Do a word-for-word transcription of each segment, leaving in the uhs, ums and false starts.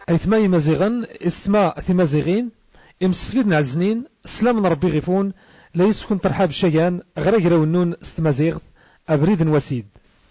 أيتما مزيغا استما ثمازيغين امسفليد نعزنين سلام من ربي غيفون لا يسكن ترحاب الشيان غير ونون استمازيغ أبريد وسيد.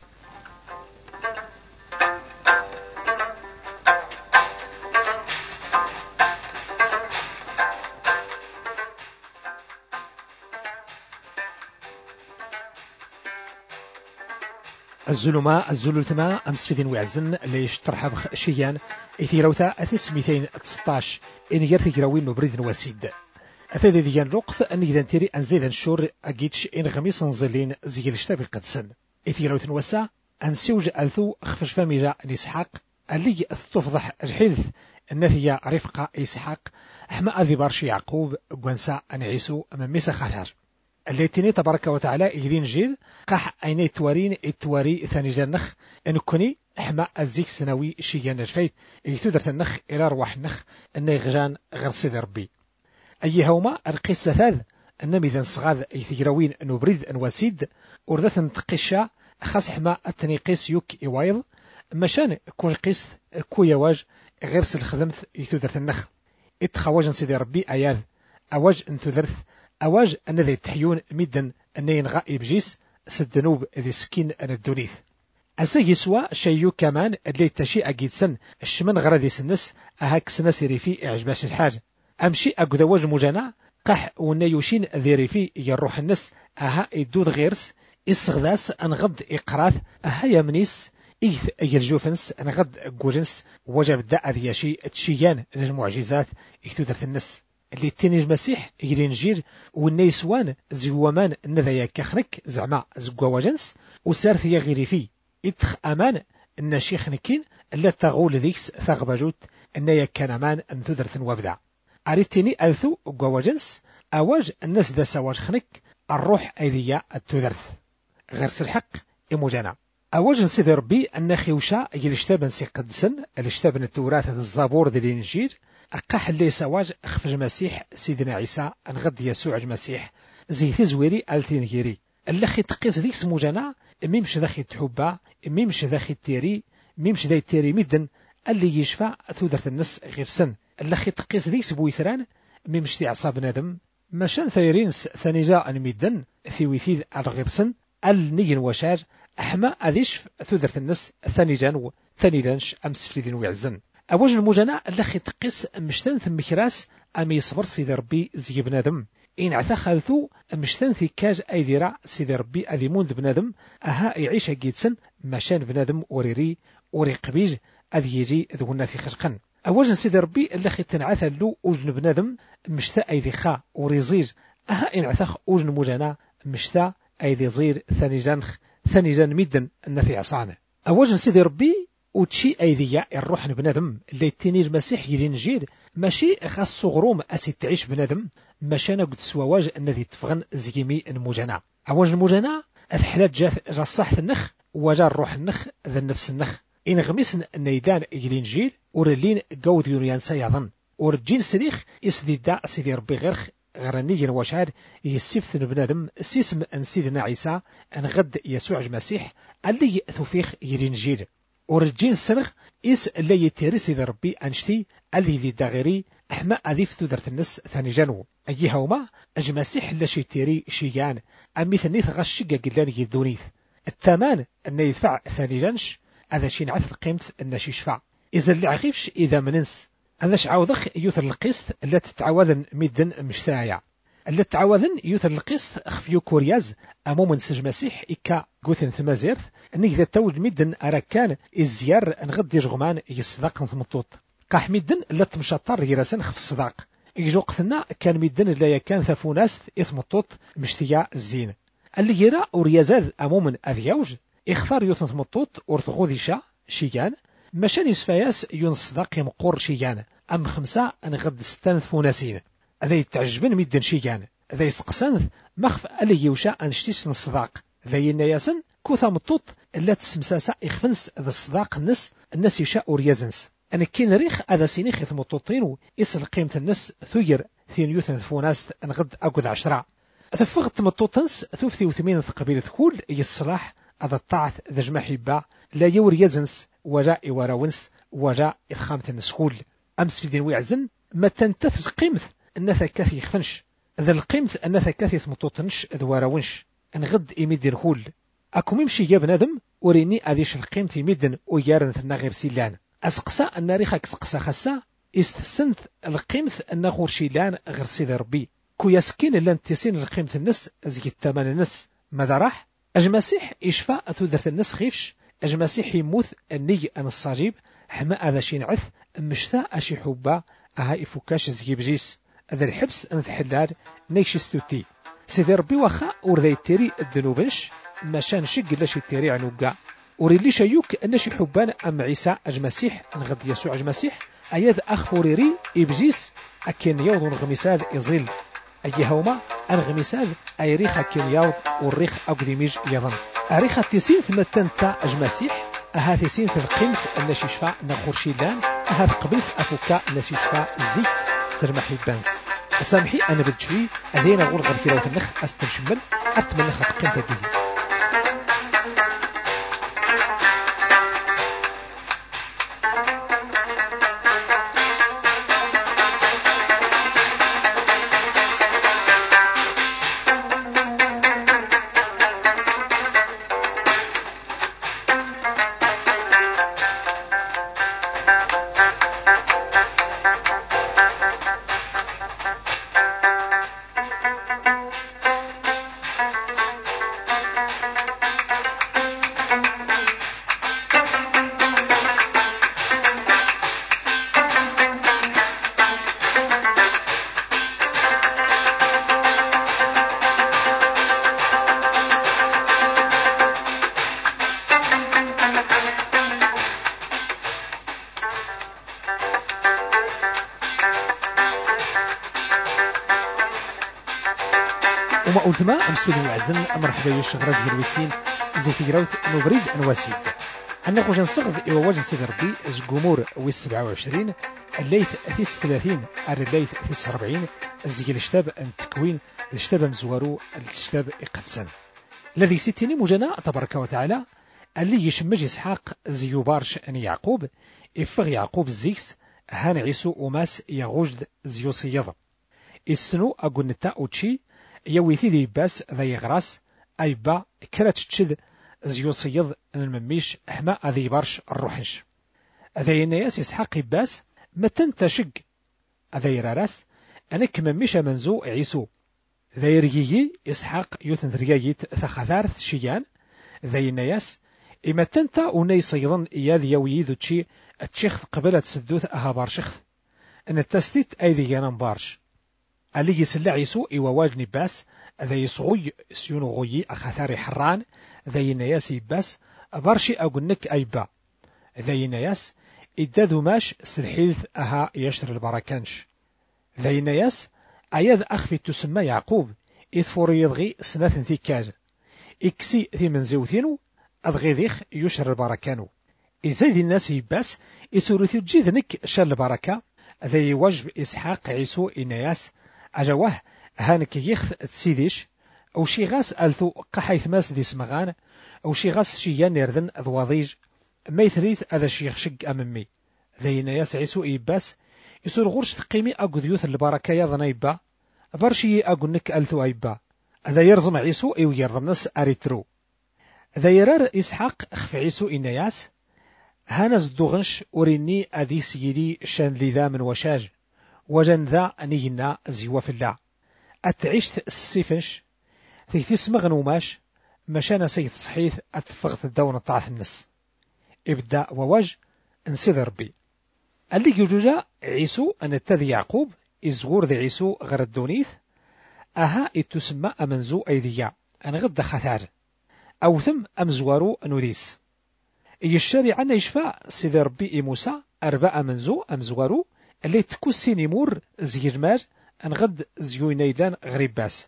الزلماء الزلوتما أمسفيدين وعزن ليش ترحب شيان إثيروتا أثس ميتين تسطاش إن يرثي جراوين نبريد وسيد أثاذي ديان رقث أن إذا نتيري أنزيد نشور أجيتش إن غميس نزلين زيد الشتابي قدسن إثيروت نوسا أنسيوج ألثو خفش فاميجا نسحاق اللي تفضح الحلث النثية رفقة إسحاق أحمى أذي بارشي يعقوب قوانسا أن عيسو أمام ميسا خاثر التي تبارك وتعالى يدين جيل قاح أين التوارين التواري ثاني جنخ أن كوني أحمى الزيك سنوي شيئا الفيت يتودر النخ إلى رواح النخ أن يغجان غير سيد ربي أي هوما القصة ثاذ أن ميذن صغاذ يثيروين نبريد أنواسيد وردث نتقشا خاص حما التنيقيس يوك إوايض مشان كون قيس كو يواج غير سلخدمث يتودر النخ اتخواج سيد ربي أياذ أواج انتذرث أواج أن ذي تحيون ميدا أن ينغى إبجيس سدنوب ذي سكين أن الدونيث أسا يسوى شيو كمان اللي تشيء أجيد سن الشمن غردي سنس أهاك سنس ريفي إعجباش الحاج أمشي أقدواج مجانا قح ونيوشين ذي ريفي يروح النس أها إدود غيرس إصغداس أنغد إقراث أها يمنيس إيث يرجوفنس أنغد قوجنس وجب داء ذياشي تشيان للمعجزات إكتودرت النس اللي تيني المسيح يلينجير والنيسوان زيوامان نذايا كخنك زعما زقواجنس وسارث يغيري فيه إدخ أمان النشيخ نكين لا تغول ذيكس ثغبجوت أن كانمان أن تدرث وابدع أريتني ألثو قواجنس أواج الناس دا سواج خنك الروح أيديا التدرث غير سلحق إموجانا أواج نسيد ربي أن خيوشا يلشتاب نسي قدسن الاشتاب التوراة الزابور ذي الإنجيل أقاح اللي سواج أخفج مسيح سيدنا عيسى أنغد يسوع المسيح زي تزويري ألتين هيري اللخي تقيس ذيك سموجانا ميمش ذاخي تحبا ميمش ذاخي التيري ميمش ذا التيري مدن اللي يشفع ثودرة النس غير سن اللخي تقيس ذيك سبويثران ميمش تي عصاب نادم ماشان ثيرينس ثانيجا المدن في ويثيد الغير سن النين وشاج أحمى أذيشف ثودرة النس ثانيجان ثانيجانش أمس فريدين ويعزن أواج المجانا اللخي تقيس مشتان ثم كراس أمي يصبر سيدي ربي زي بنادم إن عثا خالثو مشتان ثكاج أي ذراع سيدي ربي أذي موند بنادم أها يعيش جيدسن مشان بنادم وريري وري قبيج أذي يجي ذو الناثي خشقا أواج سيدي ربي اللخي تنعثى اللو أوجن بنادم مشتا أي ذي خا وريزيج أها إن عثا أوجن مجانا مشتا أي ذي زير ثاني جانخ ثاني جان ميدن الناثي عصانه أواج سيدي ربي وتشي أيديا الروح بنادم اللي تيني المسيح يلينجير ماشي خاص صغروم أسي تعيش بنادم ماشانا قد سواواج الذي تفغن زيمي المجانا أواج المجانا أثحلات جاث جاصاحة النخ وجا الروح النخ ذا النفس النخ إن غميسن النيدان يلينجير ورلين قود يونيان سيظن ورجين سريخ إسديدا سيدي ربي غيرخ غراني وشعر يسيفث بنادم سيسم أن سيدنا عيسى أن غد يسوع المسيح اللي ثفيخ يلينجير ورجين سرغ إس اللي يتيرس إذا ربي أنشتي اللي ذي داغيري أحمى أذيف تدرت النس ثاني جانو أيها وما أجمسيح اللي شي تيري شيان أمي ثنيث غشقة قلان يدونيث الثمان أن يدفع ثاني جانش هذا شي نعث قيمت أن شي شفع إذا اللي عخيفش إذا مننس هذا شعوضخ يوثر القسط اللي تتعوذن ميدن مشتايا اللي تعوذن يوثر القسط خفيو كورياز أمو من سج مسيح إكا قوثن ثمازيرث أن إذا تولد ميدن أراكان الزيار نغد يجغمان يصدق ثمطوط قاح ميدن اللي تمشطر يرسن خف الصداق يجو قثنا كان ميدن اللي كان ثفوناس إثمطوط مشتيا الزين اللي يرى وريازاذ أمو من أذيوج اختار يوثن ثمطوط ورثغوذيشا شيان مشان يسفاياس ينصدق يمقور شيان أم خمسة نغد ستان ثفوناسين هذا يتعجبن ميدن شيان هذا يسقسان مخف اللي يوشا أنشتيس الصداق ذا يناياسن كوثا مطوط اللي تسمساسا يخفنس ذا الصداق النس الناس يشاء وريازنس أنا كين ريخ هذا سينيخ يثمطوطين ويصل قيمة النس ثير ثين يوثن ثفوناس نغد أقود عشرة ثفغت مطوطنس ثوثي وثمين قبيلة كل يصلاح هذا الطاعة ذا جماح يباع لا يور يزنس وجا إوراونس وجا إخامة النسخول أمس في دين ويعزن ما تنتث قيمث أنثا كاثي يخفنش ذا القيمث أنثا كاثي ثمطوطنش ذواراونش نغد إميدين خول أكو ممشي جاب نادم وريني أديش القيمث يميدن ويارن ثنا غير سيلان أسقسا أن ريخك سقسا خسا استسنت القيمث أن غور شيلان غير سيدي ربي كو يسكين لان تيسين القيمث النس أزي الثمن النس ماذا راح أجمسيح إشفاء ثودرة النس خيفش أجمسيح يموت الني أن الصاجيب حما هذا شي نعث مشتا أشي حبا أها إفوكاش زي بجيس هذا الحبس أن تحلال نيكش ستوتي سيدي ربي واخا ورذي تيري الذنوبنش ماشان شق لا شي تيري عنوكا وريلي شيوك أن شي حبان أم عيسى أجمسيح نغد يسوع أجمسيح أياد أخ فوريري إبجيس أكين يوض غمساد إزيل أي هوما أنغمساد أي ريخا كين يوض والريخ أقدميج يظن أريخا تيسين ثم تنتا أجمسيح أها تيسين تذقيمث أن شفاء نخور شيلان أها تقبلث أفوكا أن شفاء زيس سرمحي بانس سامحي أنا بدشوي أذين أقول غير كيراوث النخ أستنشمل أتمنى خطقين تقيلي وما أولتما أمستوذ وعزن مرحبا يشغرز الوسين زي تجراوث نبريد أنواسيد أنا خوش نصغذ إيوا واجن سيد ربي زقومور ويس سبعة وعشرين الليث ثيس ثلاثين على الليث ثيس أربعين الزيج الشتاب التكوين الشتاب مزوارو الشتاب إقدسان الذي ستيني مجانا تبارك وتعالى اللي يشمج إسحاق زيوبارش أن يعقوب إفغ يعقوب الزيكس هان عيسو وماس يغوجد زيو صيض السنو أقول نتا أوتشي يويثي ذي باس ذي غراس أي با كرات تشد زيو صيض المميش حما ذي بارش الروحنش ذي الناس يسحق باس متن تشق ذي راراس أنا كمميش منزو عيسو ذي رجيي يسحق يوثن ذريايت ثخثارث شيان ذي الناس إما تنتا وني صيضن إياذ يويذو تشي التشيخ قبلت سدوث أها بارشخ أن التستيت أيذي جانان بارش اللي يسلع عيسو إيوا واجني باس ذا يصغي سيونو غوي أخثاري حران ذا يناياس باس بارشي أقولنك أيبا ذا يناياس إدادو ماش سلحيث أها يشتر البركانش ذا يناياس أياذ أخفي تسمى يعقوب إذ فور يضغي سناث ثيكاج إكسي ذي منزوثينو أضغي ذيخ يشر البركانو إزايد الناس يباس يسورثي جيذنك شر البركة ذا يواجب إسحاق عيسو إناياس أجواه هانك يخ تسيديش أو شي غاس ألثو قحيث ماس دي سمغان أو شي غاس شيان يردن ذواضيج ما يثريث هذا شي خشق أممي ذي ناس عيسو إيباس يسور غرش تقيمي أقو ذيوث البركة يظن إيبا برشي أقولنك ألثو إيبا هذا يرزم عيسو إيو يرضنس أريترو ذا يرار إسحاق خف عيسو إناياس هانز دوغنش أوريني أذي سيدي شان ذا من وشاج وجن ذا أنينا زيوا في الله أتعيشت السيفنش ثيتي سمغن وماش مشانا سيد صحيث أتفغت الدون الطاعة النس إبدا وواج انسيد ربي اللي يجوجا عيسو أن التذي يعقوب إزغور ذي عيسو غير الدونيث أها إتسمى أمنزو أيديا أن غد خثار أو ثم أمزوارو نوديس يشاري عنا يشفاء سيد ربي إي موسى أربع أمنزو أمزوارو اللي تكسي نمور زيرمار أن غد زيو نيلان غريب باس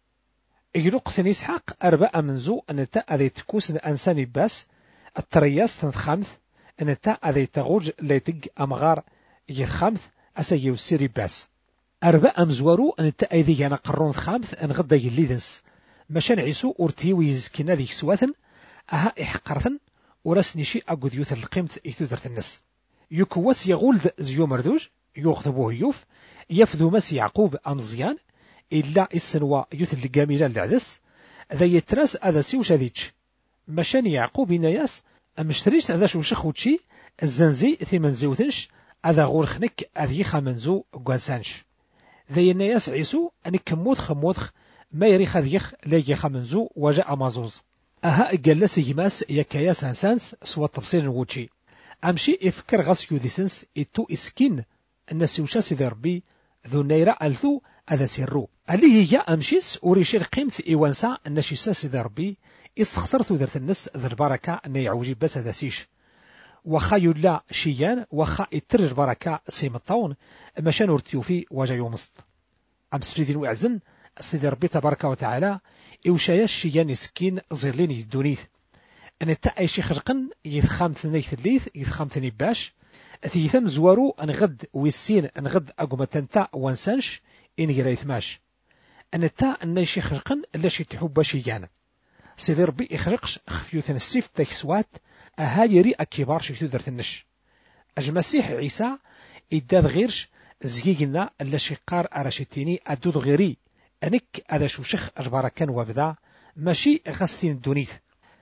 يلوق ثني إسحاق أربع أمنزو أن تا أذي تكوس أنسان باس الترياس تنخمث أن تا أذي تغوج ليتق أمغار يخمث أسيو سيري باس أربع أمزوارو أن تا أذي أنا قرون خامث أن غدا يليدنس مشان عيسو أورتيو يزكينا ذيك سواثن أها إحقرثن ورسني شي أقود يوث القيمت إثودرت النس يكوس يغولد زيو مردوج يغضبوه يوف يفذو مس يعقوب أمزيان إلا السنوى يوث القاملة العدس ذا يتراس هذا سيوش هذيتش مشان يعقوب نياس أمشتريش هذا شو شخوتشي الزنزي ثمن زيوتنش هذا غور خنك هذي خامنزو قوانسانش ذا ينياس عيسو أنك موت خموتخ ما يريخ هذيخ لا خامنزو وجاء مازوز أها جلس يماس يكايا سانسانس سوى التبصير نوتشي أمشي إفكر غاس يوديسنس إتو إسكين الناس يوشا سيدي ربي ذو نيرا ألثو هذا سيرو اللي هي أمشيس وريشير قيمة إيوانسا الناشيسا سيدي ربي إسخسر ثودرت الناس ذا البركة أن يعوجي بس هذا سيش وخا يلا شيان وخا إتر البركة سيمطاون مشان ورتيوفي وجا يومست أم سفريدين وعزن سيدي ربي تبارك وتعالى إوشايا الشيان إسكين زيرلين يدونيث أن تا أي شي خرقن يثخام ثني ثليث يثخام ثني باش ثيثم زوارو أن غد ويسين أن غد أقوم تنتا وانسانش إن جريث ماش أن تا أن شي خرقن لا شي تحب شيان سيدي ربي يخرقش خفيوثن السيف تكسوات أهايري أكبار شي تدرت النش أجمسيح عيسى إداد غيرش زيقنا ألا شي قار أراشتيني أدود غيري أنك هذا شو شخ أجباركان وبدا ماشي غستين الدونيث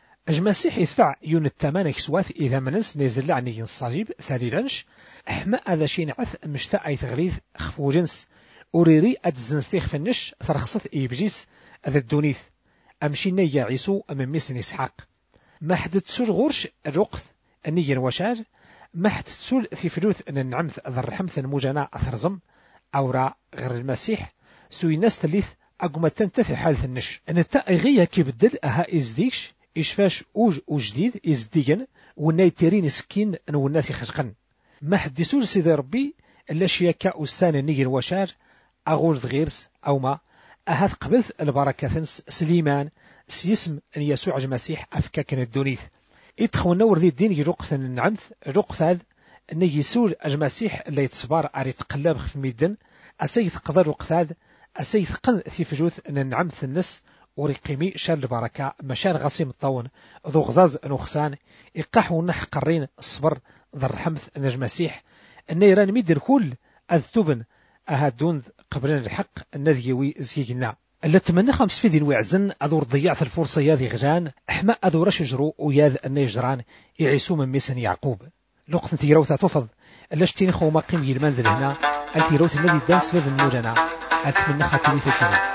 أجمسيح يدفع يون الثمان كسوات إذا منس نزل عني الصليب ثاليلانش أحما هذا شي نعث مشتا أي تغريث خفو جنس أوريري أدزنستيخ في النش ثرخصت إبليس هذا الدونيث أمشي نيا عيسو أمام مثل إسحاق ما حد تسول غورش الرقث النية الوشار ما حد تسول في فلوث أن النعمث ذا الرحمث المجانا أثرزم أورا غير المسيح سوي ناس تليث أقوم تنتثل حالة النش أن التأغية كيبدل أها إزديكش إشفاش أوج وجديد إزديجن وناي تيرين سكين نوناثي خشقن ما حد يسول سيدي ربي إلا شياكا أستان النية الوشار أغول غيرس أو ما أهذ قبلت البركة ثنس سليمان سيسم أن يسوع المسيح أفكاك الدونيث إتخونا وردي الدين يرقث النعمث رقث هذا أن يسول المسيح اللي يتصبر أري تقلب في ميدن أسيث قدر رقث هذا أسيث قن في فجوث أن النعمث النس ورقيمي شال البركة مشان غسيم الطون ذو غزاز نوخسان إقاحو نح قرين الصبر ذا الرحمث أن المسيح أن يران ميدن كل أذتوبن أهدون قبلنا الحق النذيوي زيقنا اللي تمنى خمس في ذي الوعزن أذور ضيعت الفرصة ياذي غجان أحما أذور شجرو وياذ النيجران يعيسو من ميسن يعقوب لقط تيروثا تفض اللاشتين خو ما قيم يلمان ذي هنا التيروث الذي دانس لذ النوجنا أتمنى خاتلي ثكنا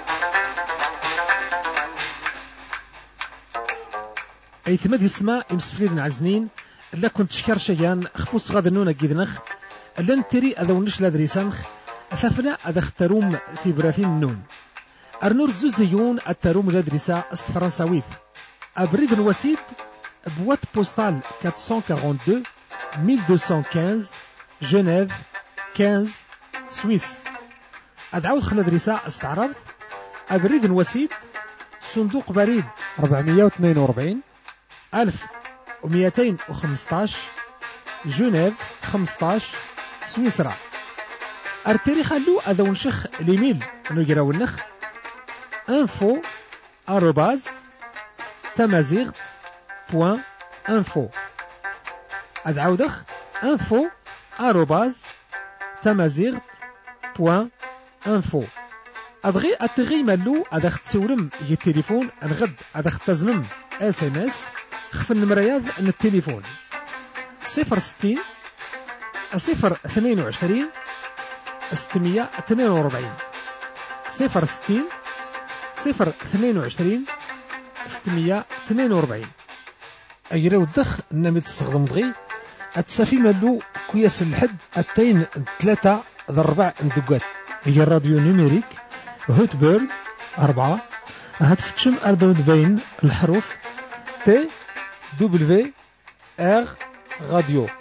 أي ثمد يسمى إمسفليد عزنين اللي كنت شكر شيان خفوص غاد النونة جيدنخ اللي نتري أذونش لادريسانخ أثافنا أدختروم في براثين النون أرنور زوزيون التروم لادريسا است فرنساويث أبريد الوسيد بوات بوستال أربعمائة واثنين وأربعين ألف ومئتين وخمسة عشر جنيف خمسة سويس أدعوت خلادريسا استعرض أبريد الوسيد صندوق بريد أربعمائة واثنين وأربعين ألف ومئتين وخمسة عشر جنيف خمسة عشر سويسرا التاريخ اللو أذا ونشخ ليميل نجراو النخ info arrobase tamazirt point info أدعودخ info arrobase tamazirt point info أدغي أتغي مالو أدخ تسولم ي التليفون أنغد أدخ تزنم اس ام اس خف النمرياض أن التليفون صفر ستين صفر اثنين وعشرين ستمية اثنين وأربعين صفر ستين صفر اثنين وعشرين ستمية اثنين وأربعين أجرى الدخ نمت الصغم دغي أتسافي مالو كويس الحد أتين ثلاثة ضربع ندقات هي الراديو نيميريك هوت بيرد أربعة هتفتشم أردود بين الحروف تي دبليو آر راديو